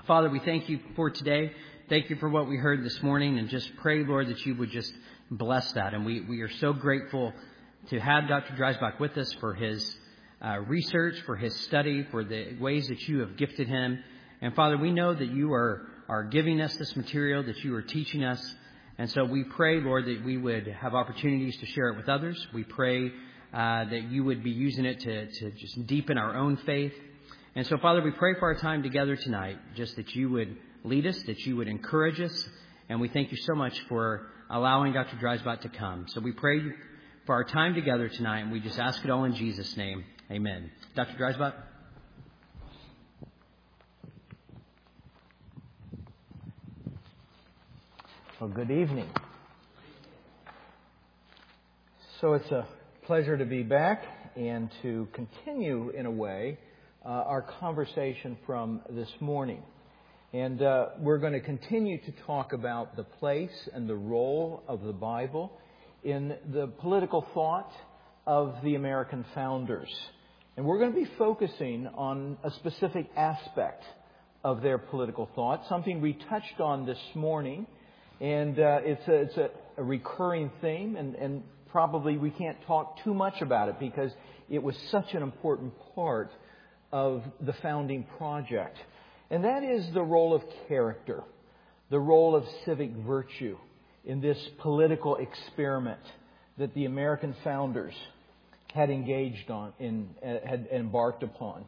Father, we thank you for today. Thank you for what we heard this morning, and just pray, Lord, that you would just bless that. And we are so grateful to have Dr. Dreisbach with us for his research, for his study, for the ways that you have gifted him. And Father, we know that you are giving us this material, that you are teaching us. And so we pray, Lord, that we would have opportunities to share it with others. We pray that you would be using it to just deepen our own faith. And so, Father, we pray for our time together tonight, just that you would lead us, that you would encourage us. And we thank you so much for allowing Dr. Dreisbach to come. So we pray for our time together tonight, and we just ask it all in Jesus' name. Amen. Dr. Dreisbach? Well, good evening. So it's a pleasure to be back and to continue, in a way, our conversation from this morning. And we're going to continue to talk about the place and the role of the Bible in the political thought of the American founders. And we're going to be focusing on a specific aspect of their political thought, something we touched on this morning. And it's a recurring theme, and probably we can't talk too much about it because it was such an important part of the founding project. And that is the role of character, the role of civic virtue in this political experiment that the American founders had engaged on, had embarked upon.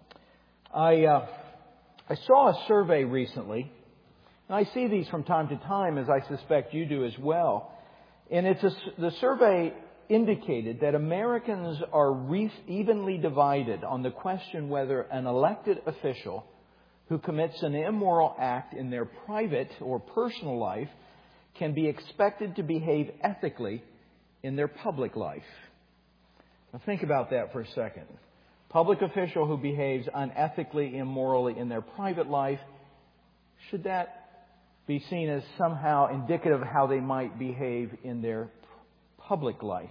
I saw a survey recently, and I see these from time to time, as I suspect you do as well. And the survey indicated that Americans are evenly divided on the question whether an elected official who commits an immoral act in their private or personal life can be expected to behave ethically in their public life. Now think about that for a second. Public official who behaves unethically, immorally in their private life, should that be seen as somehow indicative of how they might behave in their public life?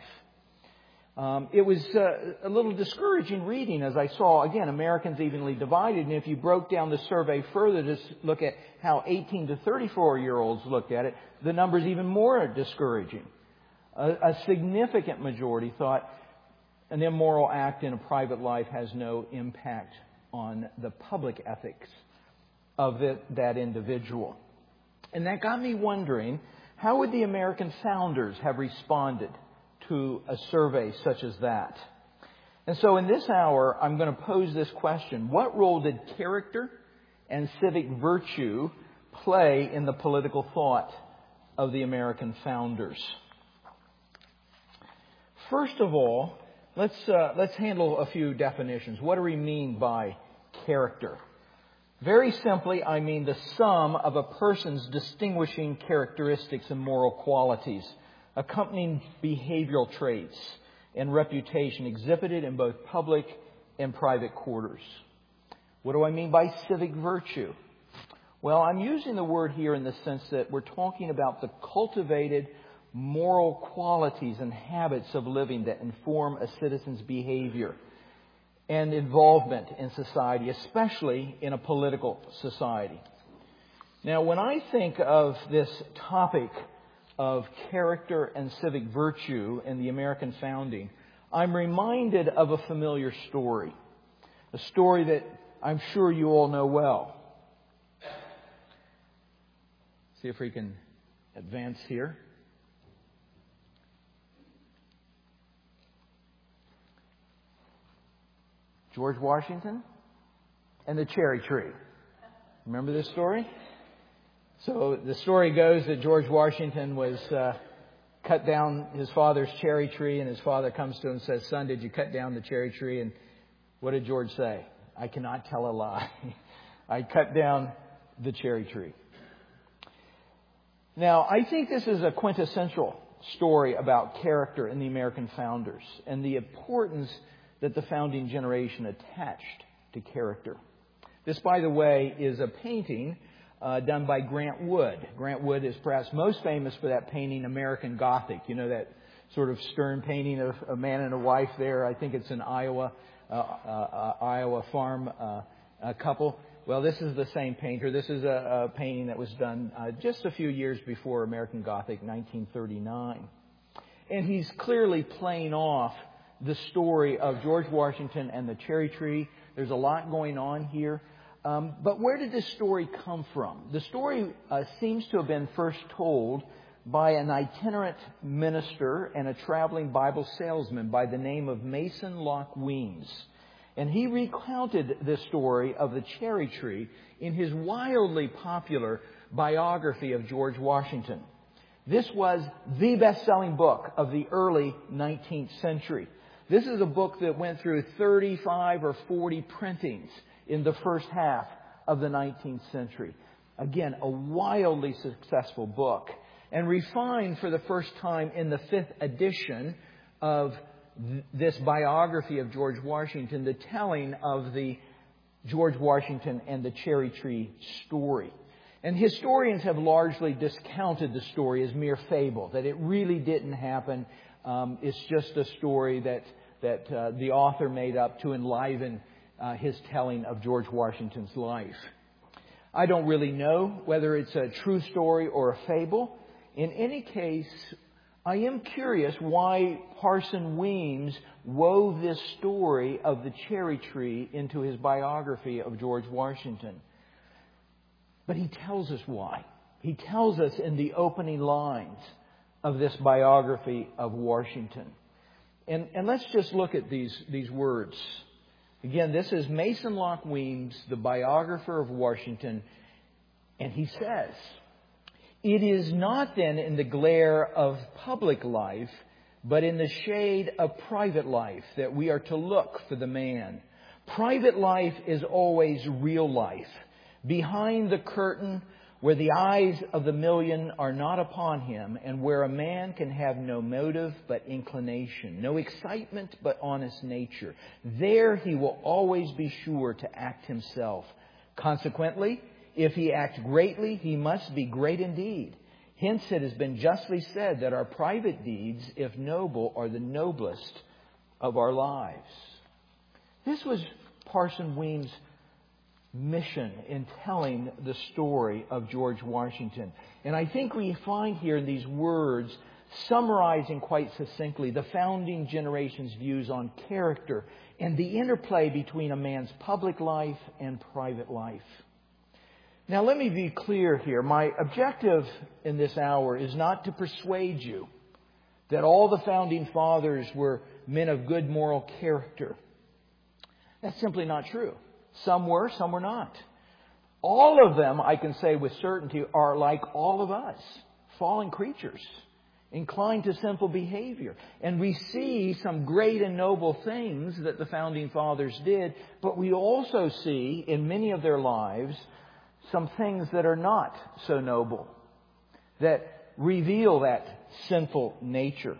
It was a little discouraging reading, as I saw, again, Americans evenly divided. And if you broke down the survey further to look at how 18 to 34-year-olds looked at it, the number's even more discouraging. A significant majority thought an immoral act in a private life has no impact on the public ethics of that individual. And that got me wondering, how would the American founders have responded to a survey such as that? And so in this hour, I'm going to pose this question. What role did character and civic virtue play in the political thought of the American founders? First of all, let's handle a few definitions. What do we mean by character? Very simply, I mean the sum of a person's distinguishing characteristics and moral qualities, accompanying behavioral traits and reputation exhibited in both public and private quarters. What do I mean by civic virtue? Well, I'm using the word here in the sense that we're talking about the cultivated moral qualities and habits of living that inform a citizen's behavior and involvement in society, especially in a political society. Now, when I think of this topic of character and civic virtue in the American founding, I'm reminded of a familiar story, a story that I'm sure you all know well. See if we can advance here. George Washington and the cherry tree. Remember this story? So the story goes that George Washington was cut down his father's cherry tree, and his father comes to him and says, "Son, did you cut down the cherry tree?" And what did George say? "I cannot tell a lie. I cut down the cherry tree." Now, I think this is a quintessential story about character in the American founders and the importance that the founding generation attached to character. This, by the way, is a painting done by Grant Wood. Grant Wood is perhaps most famous for that painting, American Gothic. You know, that sort of stern painting of a man and a wife there. I think it's an Iowa farm couple. Well, this is the same painter. This is a painting that was done just a few years before American Gothic, 1939. And he's clearly playing off the story of George Washington and the cherry tree. There's a lot going on here. But where did this story come from? The story seems to have been first told by an itinerant minister and a traveling Bible salesman by the name of Mason Locke Weems. And he recounted this story of the cherry tree in his wildly popular biography of George Washington. This was the best-selling book of the early 19th century. This is a book that went through 35 or 40 printings in the first half of the 19th century. Again, a wildly successful book, and refined for the first time in the 5th edition of this biography of George Washington, the telling of the George Washington and the cherry tree story. And historians have largely discounted the story as mere fable, that it really didn't happen. It's just a story that the author made up to enliven his telling of George Washington's life. I don't really know whether it's a true story or a fable. In any case, I am curious why Parson Weems wove this story of the cherry tree into his biography of George Washington. But he tells us why. He tells us in the opening lines of this biography of Washington. And let's just look at these words. Again, this is Mason Locke Weems, the biographer of Washington, and he says, "It is not then in the glare of public life, but in the shade of private life that we are to look for the man. Private life is always real life. Behind the curtain, where the eyes of the million are not upon him, and where a man can have no motive but inclination, no excitement but honest nature, there he will always be sure to act himself. Consequently, if he act greatly, he must be great indeed. Hence it has been justly said that our private deeds, if noble, are the noblest of our lives." This was Parson Weems' mission in telling the story of George Washington. And I think we find here in these words, summarizing quite succinctly the founding generation's views on character and the interplay between a man's public life and private life. Now, let me be clear here. My objective in this hour is not to persuade you that all the founding fathers were men of good moral character. That's simply not true. Some were, some were not. All of them, I can say with certainty, are like all of us, fallen creatures, inclined to sinful behavior. And we see some great and noble things that the founding fathers did, but we also see in many of their lives some things that are not so noble, that reveal that sinful nature.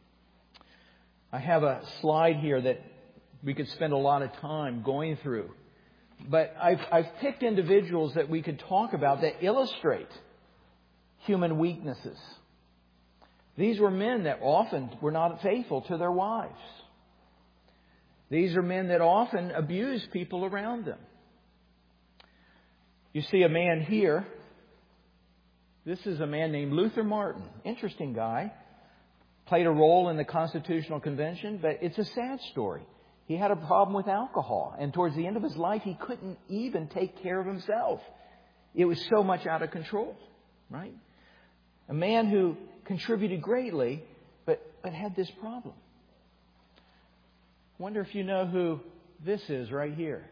I have a slide here that we could spend a lot of time going through. But I've picked individuals that we could talk about that illustrate human weaknesses. These were men that often were not faithful to their wives. These are men that often abuse people around them. You see a man here. This is a man named Luther Martin. Interesting guy. Played a role in the Constitutional Convention, but it's a sad story. He had a problem with alcohol, and towards the end of his life, he couldn't even take care of himself. It was so much out of control, right? A man who contributed greatly, but had this problem. Wonder if you know who this is right here.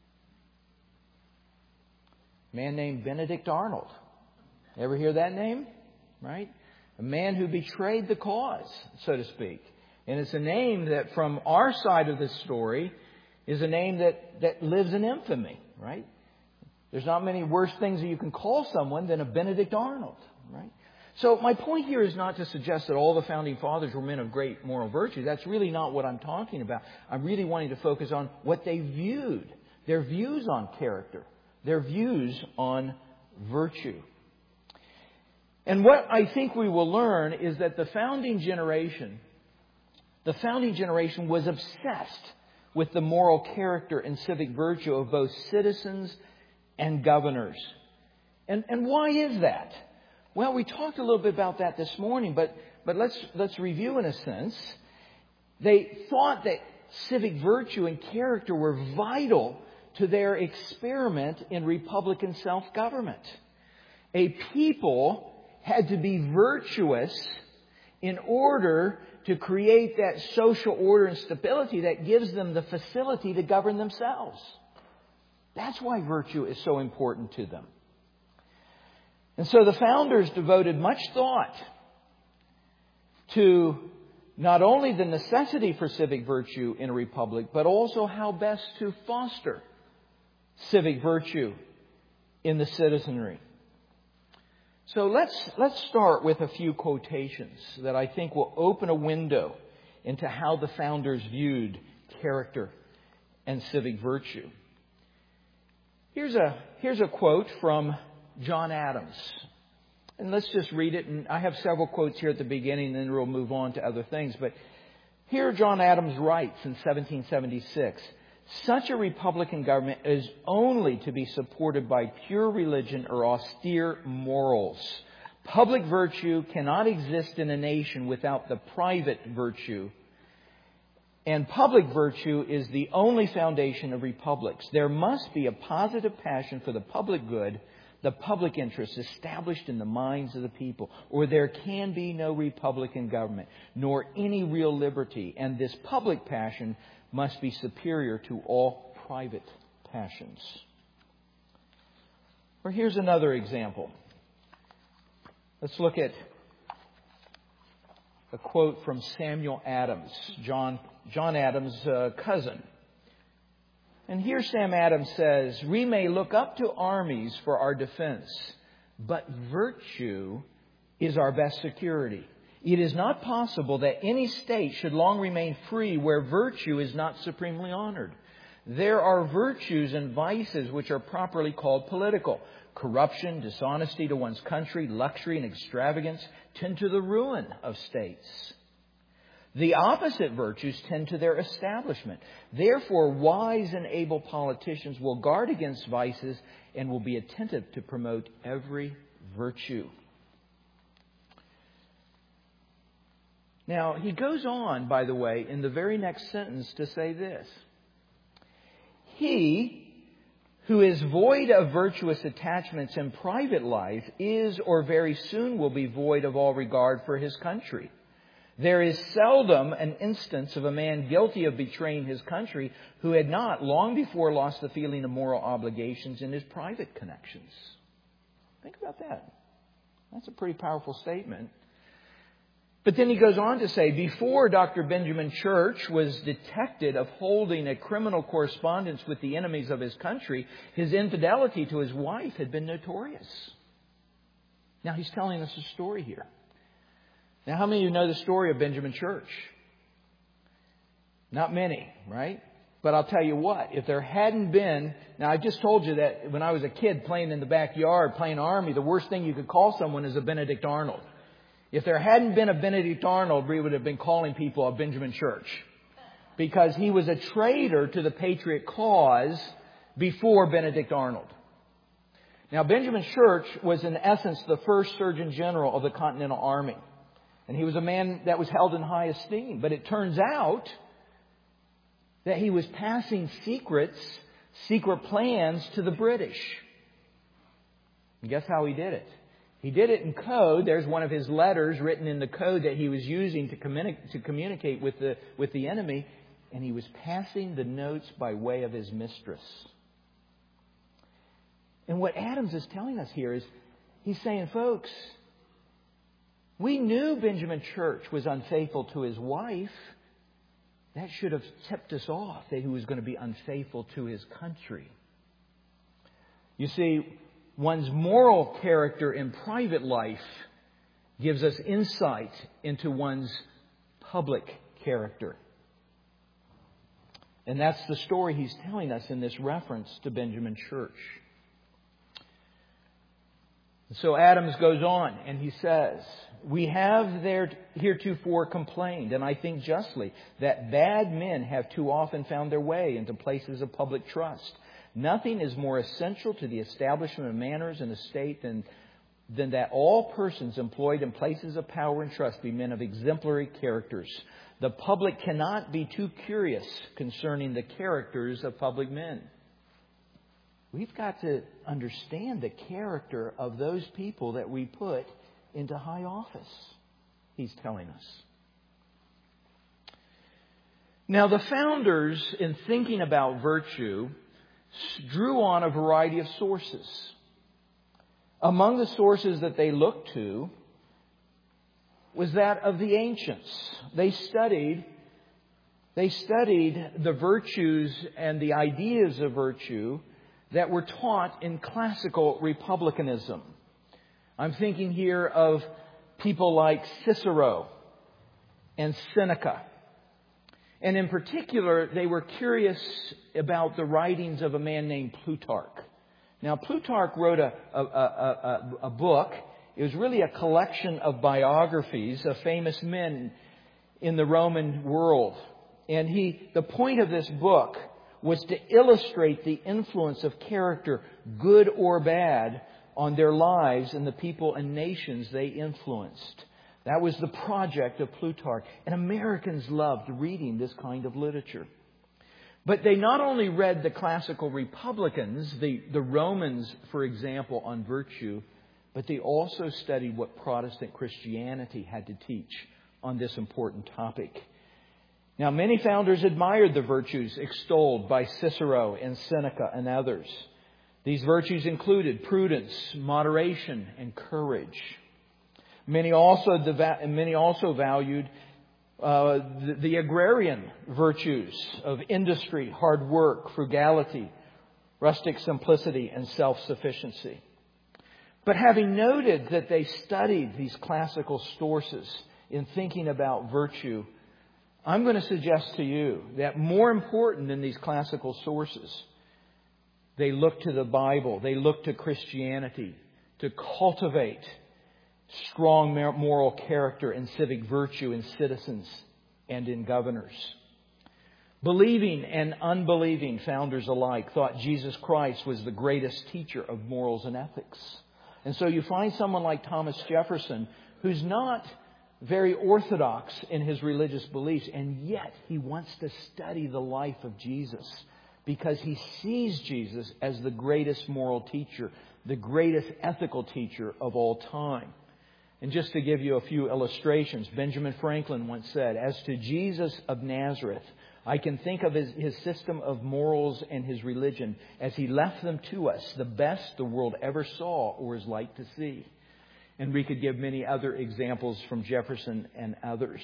A man named Benedict Arnold. Ever hear that name? Right? A man who betrayed the cause, so to speak. And it's a name that from our side of this story is a name that lives in infamy, right? There's not many worse things that you can call someone than a Benedict Arnold, right? So my point here is not to suggest that all the founding fathers were men of great moral virtue. That's really not what I'm talking about. I'm really wanting to focus on what they viewed, their views on character, their views on virtue. And what I think we will learn is that the founding generation was obsessed with the moral character and civic virtue of both citizens and governors. And why is that? Well, we talked a little bit about that this morning, but let's review in a sense. They thought that civic virtue and character were vital to their experiment in republican self-government. A people had to be virtuous in order to create that social order and stability that gives them the facility to govern themselves. That's why virtue is so important to them. And so the founders devoted much thought to not only the necessity for civic virtue in a republic, but also how best to foster civic virtue in the citizenry. So let's start with a few quotations that I think will open a window into how the founders viewed character and civic virtue. Here's a quote from John Adams. And let's just read it. And I have several quotes here at the beginning, and then we'll move on to other things. But here John Adams writes in 1776, "Such a republican government is only to be supported by pure religion or austere morals. Public virtue cannot exist in a nation without the private virtue. And public virtue is the only foundation of republics. There must be a positive passion for the public good, the public interest established in the minds of the people, or there can be no republican government, nor any real liberty. And this public passion must be superior to all private passions." Or here's another example. Let's look at a quote from Samuel Adams, John Adams' cousin. And here Sam Adams says, "We may look up to armies for our defense, but virtue is our best security. It is not possible that any state should long remain free where virtue is not supremely honored. There are virtues and vices which are properly called political. Corruption, dishonesty to one's country, luxury and extravagance tend to the ruin of states. The opposite virtues tend to their establishment. Therefore, wise and able politicians will guard against vices and will be attentive to promote every virtue." Now, he goes on, by the way, in the very next sentence to say this: "He who is void of virtuous attachments in private life is or very soon will be void of all regard for his country. There is seldom an instance of a man guilty of betraying his country who had not long before lost the feeling of moral obligations in his private connections." Think about that. That's a pretty powerful statement. But then he goes on to say, before Dr. Benjamin Church was detected of holding a criminal correspondence with the enemies of his country, his infidelity to his wife had been notorious. Now he's telling us a story here. Now, how many of you know the story of Benjamin Church? Not many, right? But I'll tell you what, if there hadn't been... Now, I just told you that when I was a kid playing in the backyard, playing Army, the worst thing you could call someone is a Benedict Arnold. If there hadn't been a Benedict Arnold, we would have been calling people a Benjamin Church. Because he was a traitor to the patriot cause before Benedict Arnold. Now, Benjamin Church was in essence the first Surgeon General of the Continental Army. And he was a man that was held in high esteem. But it turns out that he was passing secret plans to the British. And guess how he did it? He did it in code. There's one of his letters written in the code that he was using to communicate with the enemy. And he was passing the notes by way of his mistress. And what Adams is telling us here is, he's saying, folks, we knew Benjamin Church was unfaithful to his wife. That should have tipped us off that he was going to be unfaithful to his country. You see, one's moral character in private life gives us insight into one's public character. And that's the story he's telling us in this reference to Benjamin Church. So Adams goes on and he says, "We have heretofore complained, and I think justly, that bad men have too often found their way into places of public trust. Nothing is more essential to the establishment of manners in a state than that all persons employed in places of power and trust be men of exemplary characters. The public cannot be too curious concerning the characters of public men. We've got to understand the character of those people that we put into high office, he's telling us. Now, the founders, in thinking about virtue, drew on a variety of sources. Among the sources that they looked to was that of the ancients. They studied the virtues and the ideas of virtue that were taught in classical republicanism. I'm thinking here of people like Cicero and Seneca. And in particular, they were curious about the writings of a man named Plutarch. Now, Plutarch wrote a book. It was really a collection of biographies of famous men in the Roman world. And the point of this book was to illustrate the influence of character, good or bad, on their lives and the people and nations they influenced. That was the project of Plutarch. And Americans loved reading this kind of literature. But they not only read the classical republicans, the Romans, for example, on virtue, but they also studied what Protestant Christianity had to teach on this important topic. Now, many founders admired the virtues extolled by Cicero and Seneca and others. These virtues included prudence, moderation, and courage. Many also valued the agrarian virtues of industry, hard work, frugality, rustic simplicity, and self-sufficiency. But having noted that they studied these classical sources in thinking about virtue, I'm going to suggest to you that more important than these classical sources, they look to the Bible, they look to Christianity to cultivate strong moral character and civic virtue in citizens and in governors. Believing and unbelieving founders alike thought Jesus Christ was the greatest teacher of morals and ethics. And so you find someone like Thomas Jefferson, who's not very orthodox in his religious beliefs, and yet he wants to study the life of Jesus because he sees Jesus as the greatest moral teacher, the greatest ethical teacher of all time. And just to give you a few illustrations, Benjamin Franklin once said, "As to Jesus of Nazareth, I can think of his system of morals and his religion as he left them to us, the best the world ever saw or is like to see." And we could give many other examples from Jefferson and others.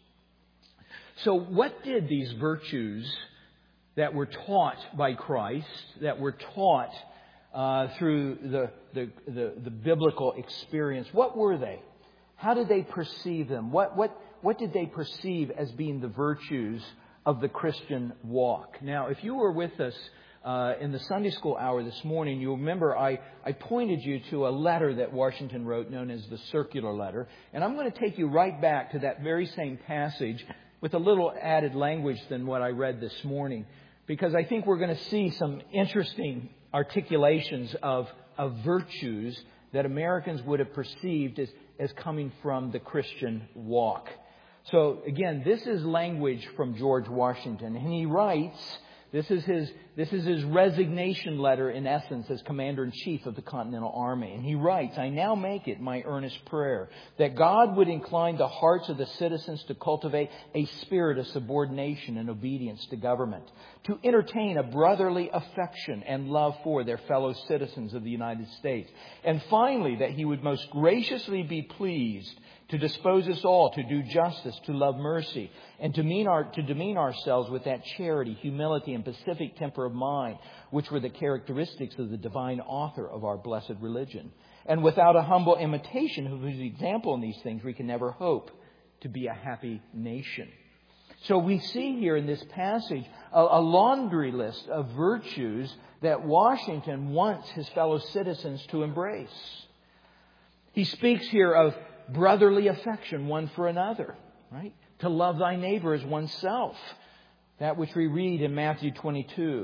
So what did these virtues that were taught by Christ, that were taught through the biblical experience, what were they? How did they perceive them? What did they perceive as being the virtues of the Christian walk? Now, if you were with us in the Sunday school hour this morning, you'll remember I pointed you to a letter that Washington wrote known as the Circular Letter. And I'm going to take you right back to that very same passage with a little added language than what I read this morning, because I think we're going to see some interesting articulations of virtues that Americans would have perceived as coming from the Christian walk. So again, this is language from George Washington, and he writes, this is his resignation letter in essence as Commander-in-Chief of the Continental Army. And he writes, "I now make it my earnest prayer that God would incline the hearts of the citizens to cultivate a spirit of subordination and obedience to government, to entertain a brotherly affection and love for their fellow citizens of the United States. And finally, that He would most graciously be pleased to dispose us all to do justice, to love mercy, and to demean ourselves with that charity, humility, and pacific temper of mind, which were the characteristics of the divine author of our blessed religion. And without a humble imitation of His example in these things, we can never hope to be a happy nation." So we see here in this passage a laundry list of virtues that Washington wants his fellow citizens to embrace. He speaks here of brotherly affection one for another, right? To love thy neighbor as oneself. That which we read in Matthew 22.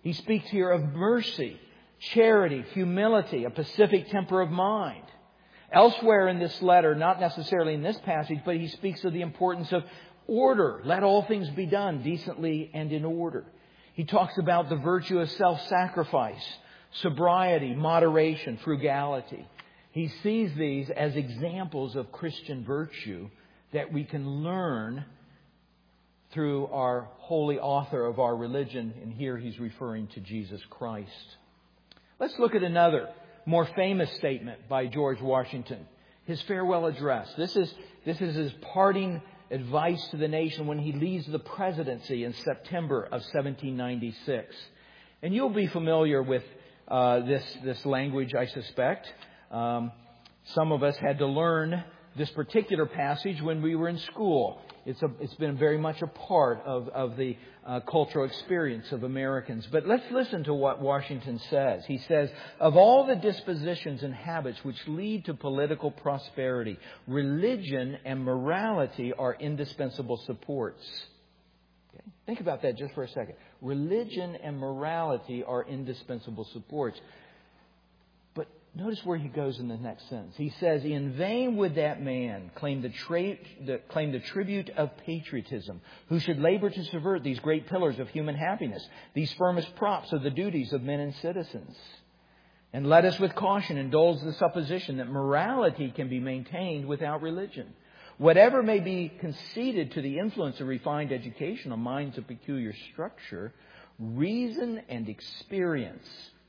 He speaks here of mercy, charity, humility, a pacific temper of mind. Elsewhere in this letter, not necessarily in this passage, but he speaks of the importance of order. Let all things be done decently and in order. He talks about the virtue of self-sacrifice, sobriety, moderation, frugality. He sees these as examples of Christian virtue that we can learn through our holy author of our religion. And here he's referring to Jesus Christ. Let's look at another, more famous statement by George Washington. His farewell address. This is his parting advice to the nation when he leaves the presidency in September of 1796. And you'll be familiar with this language, I suspect. Some of us had to learn this particular passage when we were in school. It's been very much a part of the cultural experience of Americans. But let's listen to what Washington says. He says, of all the dispositions and habits which lead to political prosperity, religion and morality are indispensable supports. Okay? Think about that just for a second. Religion and morality are indispensable supports. But notice where he goes in the next sentence. He says, in vain would that man claim the tribute of patriotism, who should labor to subvert these great pillars of human happiness, these firmest props of the duties of men and citizens. And let us with caution indulge the supposition that morality can be maintained without religion. Whatever may be conceded to the influence of refined education on minds of peculiar structure, reason and experience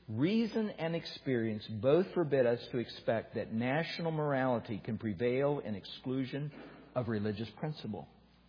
both forbid us to expect that national morality can prevail in exclusion of religious principle.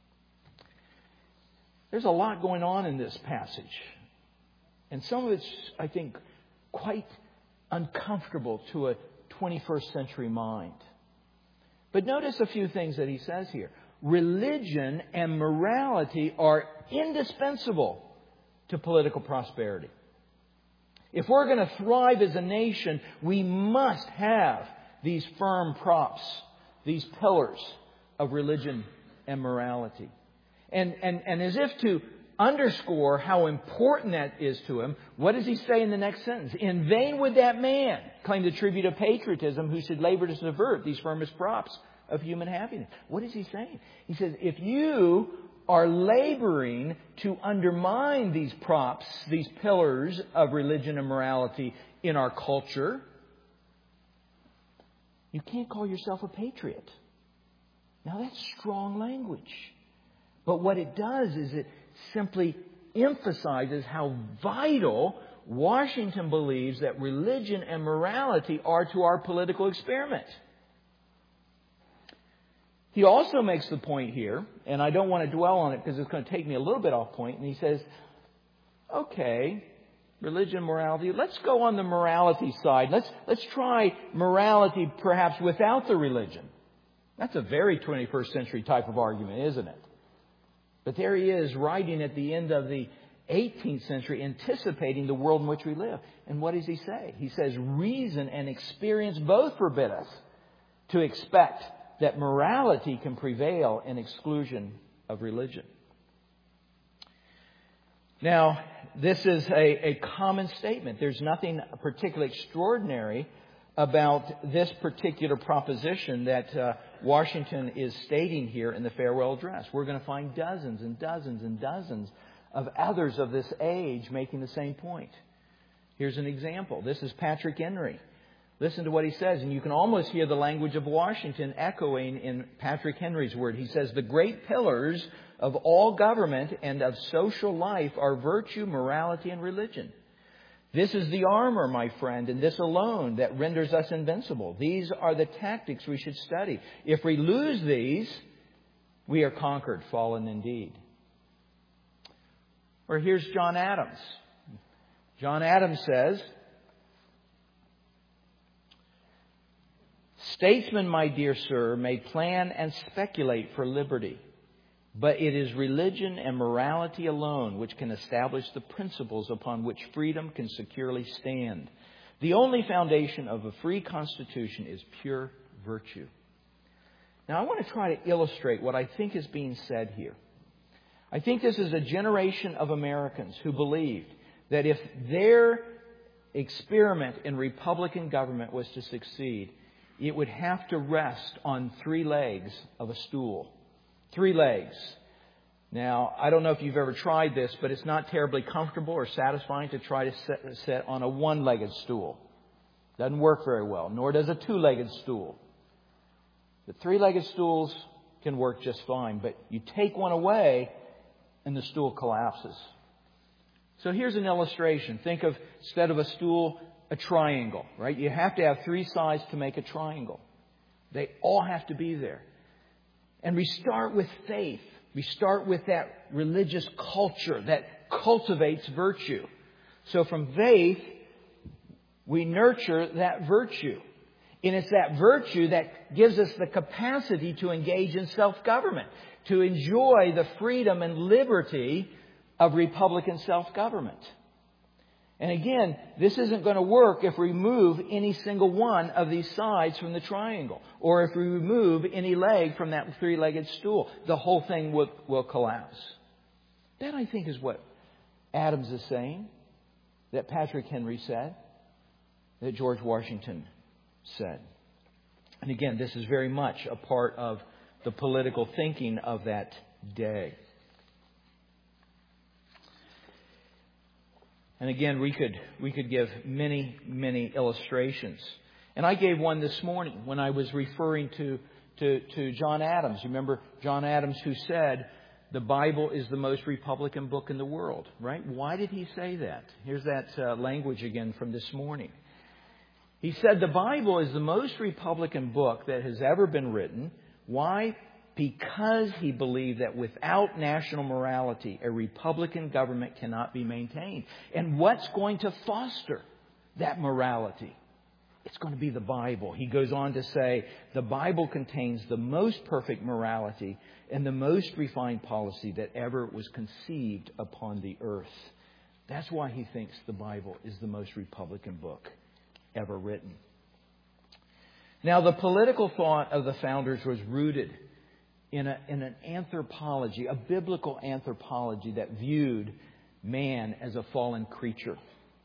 There's a lot going on in this passage. And some of it's, I think, quite uncomfortable to a 21st century mind. But notice a few things that he says here. Religion and morality are indispensable to political prosperity. If we're going to thrive as a nation, we must have these firm props, these pillars of religion and morality. And as if to underscore how important that is to him, what does he say in the next sentence? In vain would that man claim the tribute of patriotism who should labor to subvert these firmest props of human happiness. What is he saying? He says, if you are laboring to undermine these props, these pillars of religion and morality in our culture, you can't call yourself a patriot. Now that's strong language. But what it does is it simply emphasizes how vital Washington believes that religion and morality are to our political experiment. He also makes the point here, and I don't want to dwell on it because it's going to take me a little bit off point, and he says, okay, religion, morality, let's go on the morality side. Let's try morality perhaps without the religion. That's a very 21st century type of argument, isn't it? But there he is writing at the end of the 18th century, anticipating the world in which we live. And what does he say? He says, reason and experience both forbid us to expect that morality can prevail in exclusion of religion. Now, this is a common statement. There's nothing particularly extraordinary about this particular proposition that Washington is stating here in the farewell address. We're going to find dozens and dozens and dozens of others of this age making the same point. Here's an example. This is Patrick Henry. Listen to what he says, and you can almost hear the language of Washington echoing in Patrick Henry's word. He says, the great pillars of all government and of social life are virtue, morality, and religion. This is the armor, my friend, and this alone that renders us invincible. These are the tactics we should study. If we lose these, we are conquered, fallen indeed. Or here's John Adams. John Adams says, statesmen, my dear sir, may plan and speculate for liberty, but it is religion and morality alone which can establish the principles upon which freedom can securely stand. The only foundation of a free constitution is pure virtue. Now, I want to try to illustrate what I think is being said here. I think this is a generation of Americans who believed that if their experiment in Republican government was to succeed, it would have to rest on 3 legs of a stool. 3 legs. Now, I don't know if you've ever tried this, but it's not terribly comfortable or satisfying to try to sit on a 1-legged stool. Doesn't work very well, nor does a 2-legged stool. The 3-legged stools can work just fine, but you take one away and the stool collapses. So here's an illustration. Think of, instead of a stool, a triangle, right? You have to have 3 sides to make a triangle. They all have to be there. And we start with faith. We start with that religious culture that cultivates virtue. So from faith, we nurture that virtue. And it's that virtue that gives us the capacity to engage in self-government, to enjoy the freedom and liberty of Republican self-government. And again, this isn't going to work if we remove any single one of these sides from the triangle, or if we remove any leg from that 3-legged stool. The whole thing will collapse. That, I think, is what Adams is saying, that Patrick Henry said, that George Washington said. And again, this is very much a part of the political thinking of that day. And again, we could give many, many illustrations. And I gave one this morning when I was referring to John Adams. You remember John Adams, who said the Bible is the most Republican book in the world, right? Why did he say that? Here's that language again from this morning. He said the Bible is the most Republican book that has ever been written. Why? Because he believed that without national morality, a Republican government cannot be maintained. And what's going to foster that morality? It's going to be the Bible. He goes on to say, the Bible contains the most perfect morality and the most refined policy that ever was conceived upon the earth. That's why he thinks the Bible is the most Republican book ever written. Now, the political thought of the founders was rooted in an anthropology, a biblical anthropology that viewed man as a fallen creature.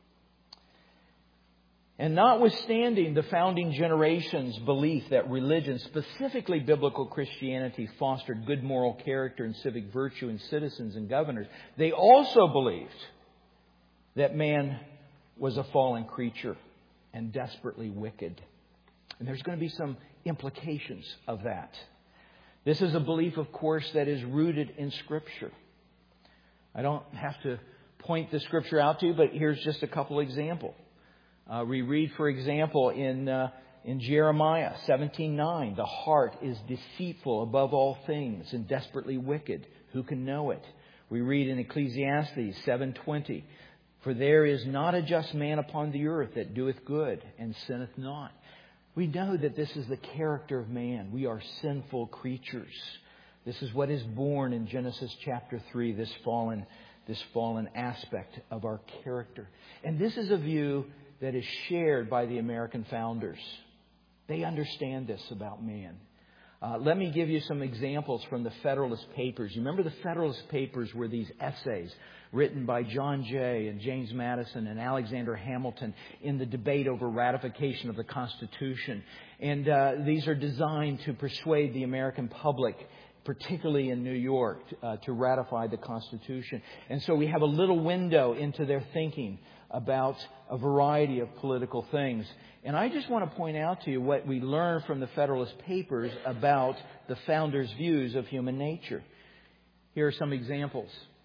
And notwithstanding the founding generation's belief that religion, specifically biblical Christianity, fostered good moral character and civic virtue in citizens and governors, they also believed that man was a fallen creature and desperately wicked. And there's going to be some implications of that. This is a belief, of course, that is rooted in Scripture. I don't have to point the Scripture out to you, but here's just a couple examples. We read, for example, in Jeremiah 17:9, the heart is deceitful above all things and desperately wicked. Who can know it? We read in Ecclesiastes 7:20, for there is not a just man upon the earth that doeth good and sinneth not. We know that this is the character of man. We are sinful creatures. This is what is born in Genesis chapter 3, this fallen aspect of our character. And this is a view that is shared by the American founders. They understand this about man. Let me give you some examples from the Federalist Papers. You remember the Federalist Papers were these essays written by John Jay and James Madison and Alexander Hamilton in the debate over ratification of the Constitution. And these are designed to persuade the American public, particularly in New York, to ratify the Constitution. And so we have a little window into their thinking about a variety of political things. And I just want to point out to you what we learn from the Federalist Papers about the founders' views of human nature. Here are some examples.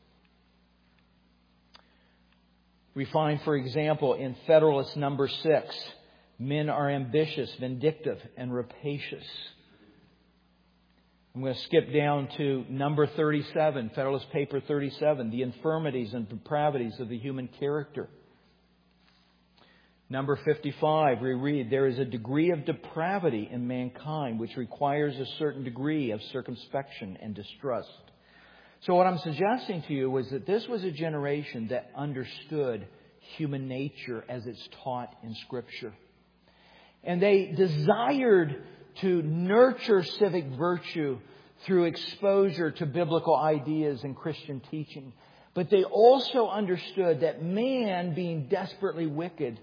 We find, for example, in Federalist number 6, men are ambitious, vindictive, and rapacious. I'm going to skip down to number 37, Federalist Paper 37, the infirmities and depravities of the human character. Number 55, we read, there is a degree of depravity in mankind which requires a certain degree of circumspection and distrust. So what I'm suggesting to you was that this was a generation that understood human nature as it's taught in Scripture. And they desired to nurture civic virtue through exposure to biblical ideas and Christian teaching. But they also understood that man, being desperately wicked,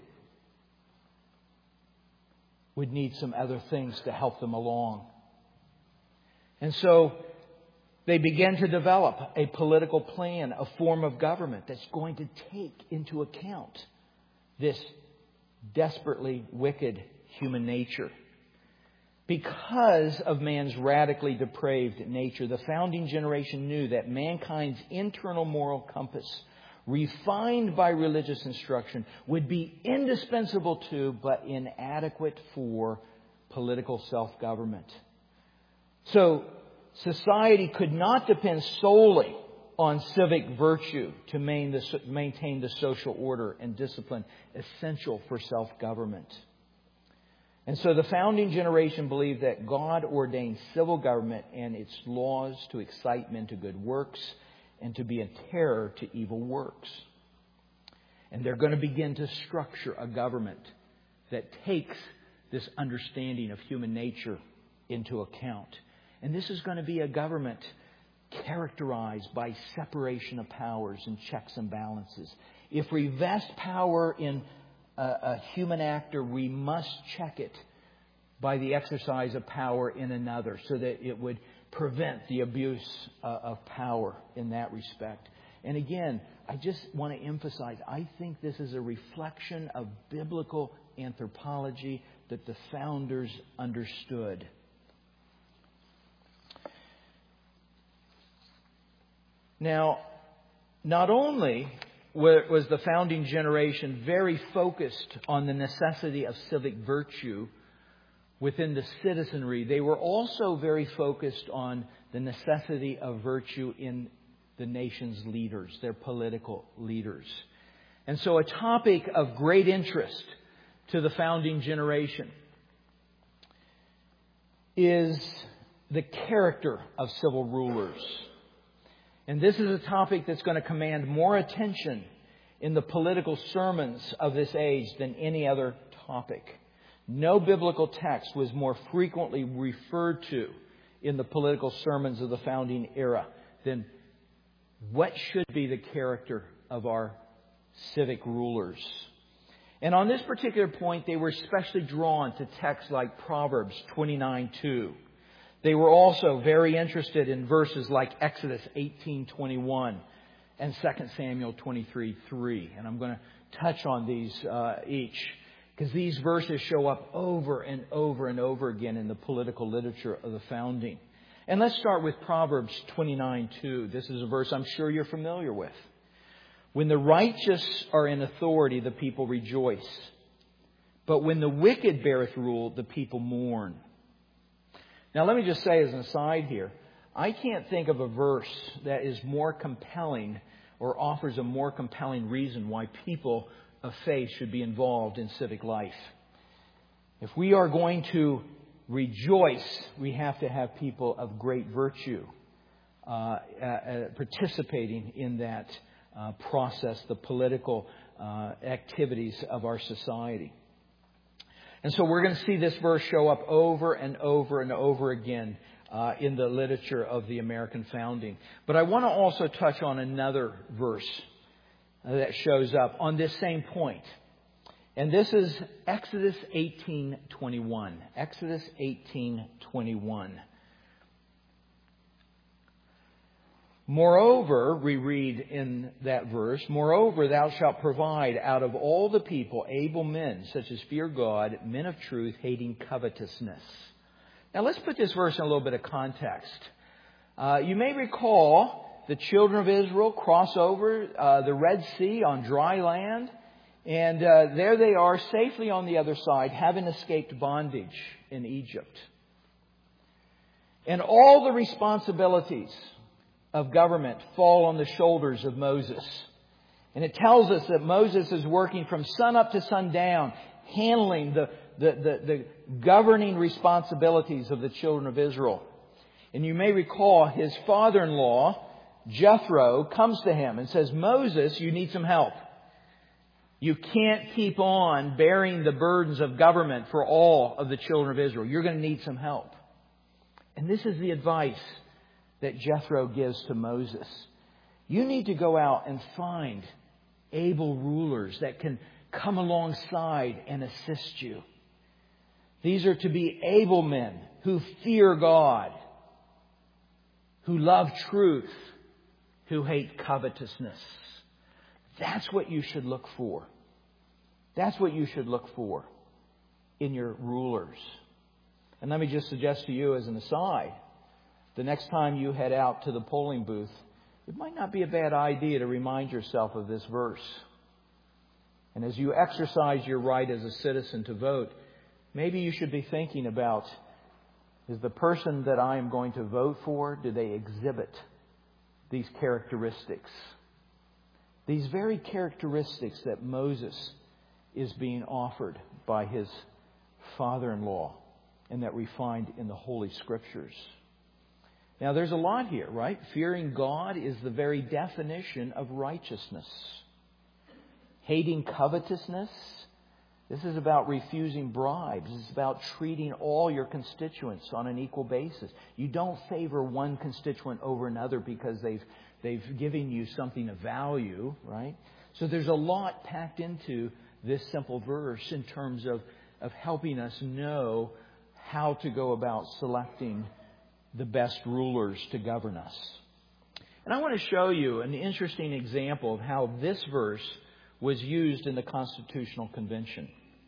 would need some other things to help them along. And so they began to develop a political plan, a form of government that's going to take into account this desperately wicked human nature. Because of man's radically depraved nature, the founding generation knew that mankind's internal moral compass, refined by religious instruction, would be indispensable to, but inadequate for, political self-government. So, society could not depend solely on civic virtue to maintain the social order and discipline essential for self-government. And so the founding generation believed that God ordained civil government and its laws to excite men to good works and to be a terror to evil works. And they're going to begin to structure a government that takes this understanding of human nature into account. And this is going to be a government characterized by separation of powers and checks and balances. If we vest power in a human actor, we must check it by the exercise of power in another so that it would prevent the abuse of power in that respect. And again, I just want to emphasize, I think this is a reflection of biblical anthropology that the founders understood. Now, not only was the founding generation very focused on the necessity of civic virtue within the citizenry, they were also very focused on the necessity of virtue in the nation's leaders, their political leaders. And so a topic of great interest to the founding generation is the character of civil rulers. And this is a topic that's going to command more attention in the political sermons of this age than any other topic. No biblical text was more frequently referred to in the political sermons of the founding era than what should be the character of our civic rulers. And on this particular point, they were especially drawn to texts like Proverbs 29:2. They were also very interested in verses like Exodus 18:21 and 2 Samuel 23:3. And I'm going to touch on these each, because these verses show up over and over and over again in the political literature of the founding. And let's start with Proverbs 29:2. This is a verse I'm sure you're familiar with. When the righteous are in authority, the people rejoice. But when the wicked beareth rule, the people mourn. Now, let me just say as an aside here, I can't think of a verse that is more compelling or offers a more compelling reason why people of faith should be involved in civic life. If we are going to rejoice, we have to have people of great virtue participating in that process, the political activities of our society. And so we're going to see this verse show up over and over and over again in the literature of the American founding. But I want to also touch on another verse that shows up on this same point. And this is Exodus 18:21. Exodus 18:21. Moreover, we read in that verse, moreover, thou shalt provide out of all the people able men, such as fear God, men of truth, hating covetousness. Now let's put this verse in a little bit of context. You may recall the children of Israel cross over the Red Sea on dry land. And there they are safely on the other side, having escaped bondage in Egypt. And all the responsibilities of government fall on the shoulders of Moses. And it tells us that Moses is working from sun up to sundown, handling the governing responsibilities of the children of Israel. And you may recall his father-in-law, Jethro, comes to him and says, Moses, you need some help. You can't keep on bearing the burdens of government for all of the children of Israel. You're going to need some help. And this is the advice that Jethro gives to Moses. You need to go out and find able rulers that can come alongside and assist you. These are to be able men who fear God, who love truth, who hate covetousness. That's what you should look for. That's what you should look for in your rulers. And let me just suggest to you as an aside, the next time you head out to the polling booth, it might not be a bad idea to remind yourself of this verse. And as you exercise your right as a citizen to vote, maybe you should be thinking about, is the person that I am going to vote for, do they exhibit these characteristics? These very characteristics that Moses is being offered by his father-in-law and that we find in the Holy Scriptures. Now, there's a lot here, right? Fearing God is the very definition of righteousness. Hating covetousness, this is about refusing bribes. It's about treating all your constituents on an equal basis. You don't favor one constituent over another because they've given you something of value, right? So there's a lot packed into this simple verse in terms of helping us know how to go about selecting the best rulers to govern us. And I want to show you an interesting example of how this verse was used in the Constitutional Convention.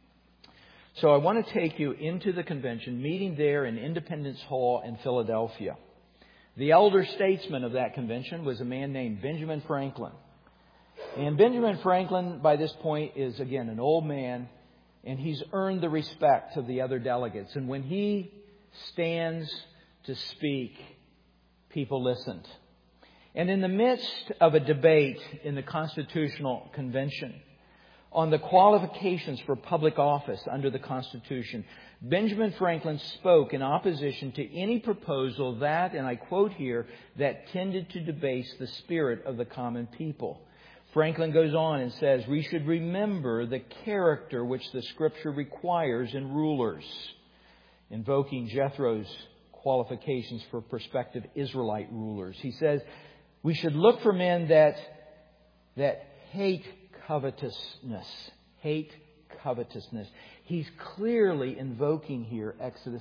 So I want to take you into the convention, meeting there in Independence Hall in Philadelphia. The elder statesman of that convention was a man named Benjamin Franklin. And Benjamin Franklin, by this point, is again an old man, and he's earned the respect of the other delegates. And when he stands to speak, people listened. And in the midst of a debate in the Constitutional Convention on the qualifications for public office under the Constitution, Benjamin Franklin spoke in opposition to any proposal that, and I quote here, that tended to debase the spirit of the common people. Franklin goes on and says, we should remember the character which the Scripture requires in rulers, invoking Jethro's qualifications for prospective Israelite rulers. He says, we should look for men that hate covetousness. Hate covetousness. He's clearly invoking here Exodus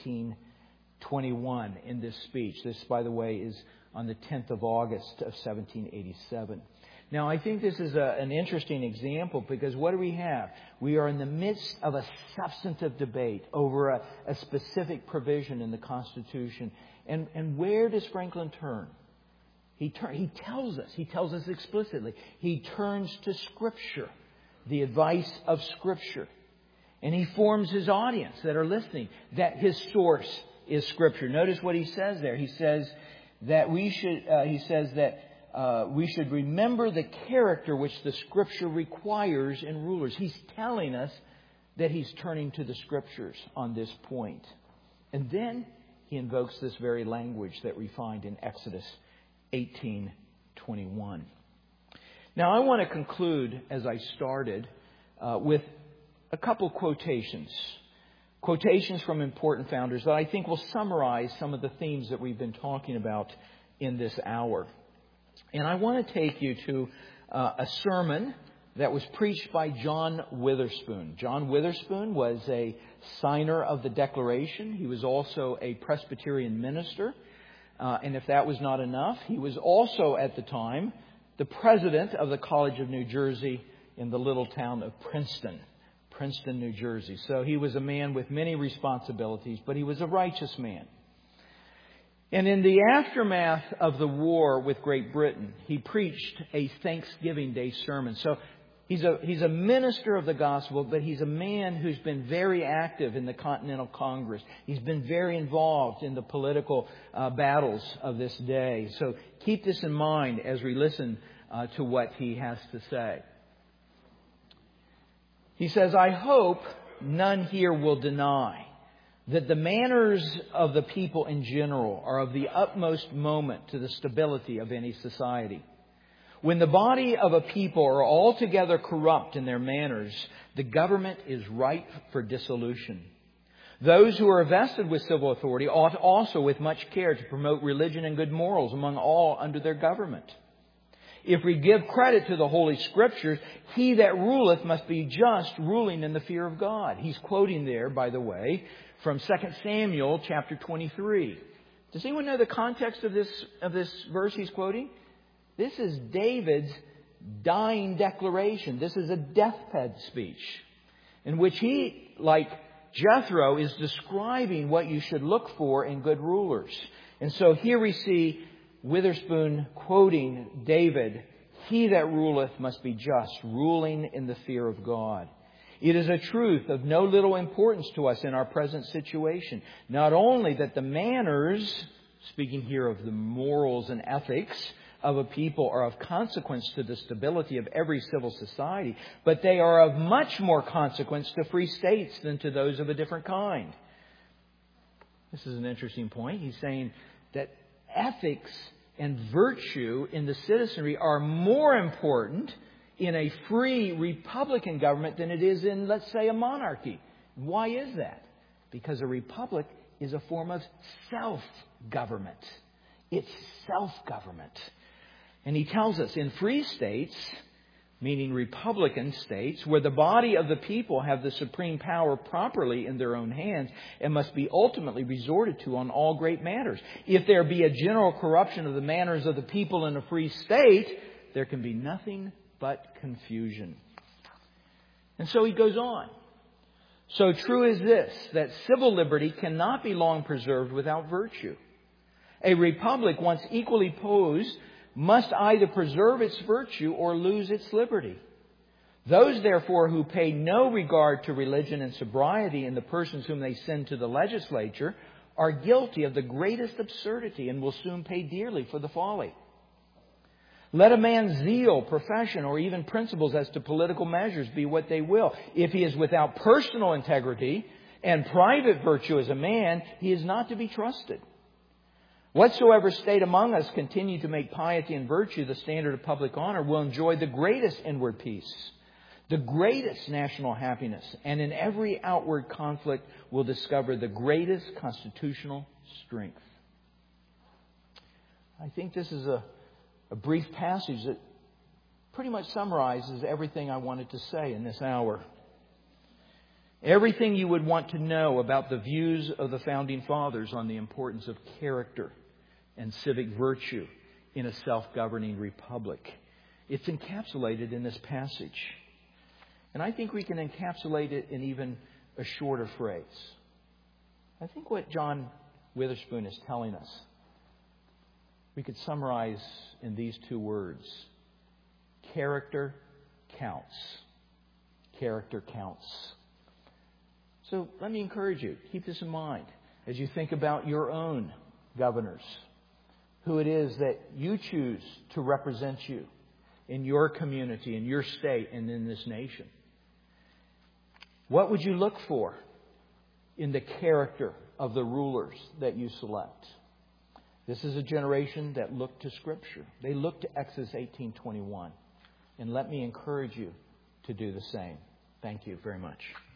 18:21 in this speech. This, by the way, is on the 10th of August of 1787. Now, I think this is an interesting example because what do we have? We are in the midst of a substantive debate over a specific provision in the Constitution. And where does Franklin turn? He tells us explicitly. He turns to Scripture, the advice of Scripture. And he forms his audience that are listening, that his source is Scripture. Notice what he says there. He says that we should remember the character which the Scripture requires in rulers. He's telling us that he's turning to the Scriptures on this point. And then he invokes this very language that we find in Exodus 18:21. Now, I want to conclude, as I started, with a couple quotations. Quotations from important founders that I think will summarize some of the themes that we've been talking about in this hour. And I want to take you to a sermon that was preached by John Witherspoon. John Witherspoon was a signer of the Declaration. He was also a Presbyterian minister. And if that was not enough, he was also at the time the president of the College of New Jersey in the little town of Princeton, New Jersey. So he was a man with many responsibilities, but he was a righteous man. And in the aftermath of the war with Great Britain, he preached a Thanksgiving Day sermon. So he's a minister of the gospel, but he's a man who's been very active in the Continental Congress. He's been very involved in the political battles of this day. So keep this in mind as we listen to what he has to say. He says, I hope none here will deny that the manners of the people in general are of the utmost moment to the stability of any society. When the body of a people are altogether corrupt in their manners, the government is ripe for dissolution. Those who are vested with civil authority ought also with much care to promote religion and good morals among all under their government. If we give credit to the Holy Scriptures, he that ruleth must be just, ruling in the fear of God. He's quoting there, by the way, from 2 Samuel chapter 23. Does anyone know the context of this verse he's quoting? This is David's dying declaration. This is a deathbed speech in which he, like Jethro, is describing what you should look for in good rulers. And so here we see Witherspoon quoting David, he that ruleth must be just, ruling in the fear of God. It is a truth of no little importance to us in our present situation. Not only that the manners, speaking here of the morals and ethics of a people, are of consequence to the stability of every civil society, but they are of much more consequence to free states than to those of a different kind. This is an interesting point. He's saying that ethics and virtue in the citizenry are more important in a free republican government than it is in, let's say, a monarchy. Why is that? Because a republic is a form of self-government. It's self-government. And he tells us in free states, meaning republican states, where the body of the people have the supreme power properly in their own hands and must be ultimately resorted to on all great matters. If there be a general corruption of the manners of the people in a free state, there can be nothing but confusion. And so he goes on. So true is this, that civil liberty cannot be long preserved without virtue. A republic, once equally posed, must either preserve its virtue or lose its liberty. Those, therefore, who pay no regard to religion and sobriety in the persons whom they send to the legislature are guilty of the greatest absurdity and will soon pay dearly for the folly. Let a man's zeal, profession, or even principles as to political measures be what they will. If he is without personal integrity and private virtue as a man, he is not to be trusted. Whatsoever state among us continue to make piety and virtue the standard of public honor will enjoy the greatest inward peace, the greatest national happiness, and in every outward conflict will discover the greatest constitutional strength. I think this is a brief passage that pretty much summarizes everything I wanted to say in this hour. Everything you would want to know about the views of the Founding Fathers on the importance of character and civic virtue in a self-governing republic. It's encapsulated in this passage. And I think we can encapsulate it in even a shorter phrase. I think what John Witherspoon is telling us, we could summarize in these two words. Character counts. Character counts. So let me encourage you, keep this in mind as you think about your own governors, who it is that you choose to represent you in your community, in your state, and in this nation. What would you look for in the character of the rulers that you select? This is a generation that looked to Scripture. They looked to Exodus 18:21. And let me encourage you to do the same. Thank you very much.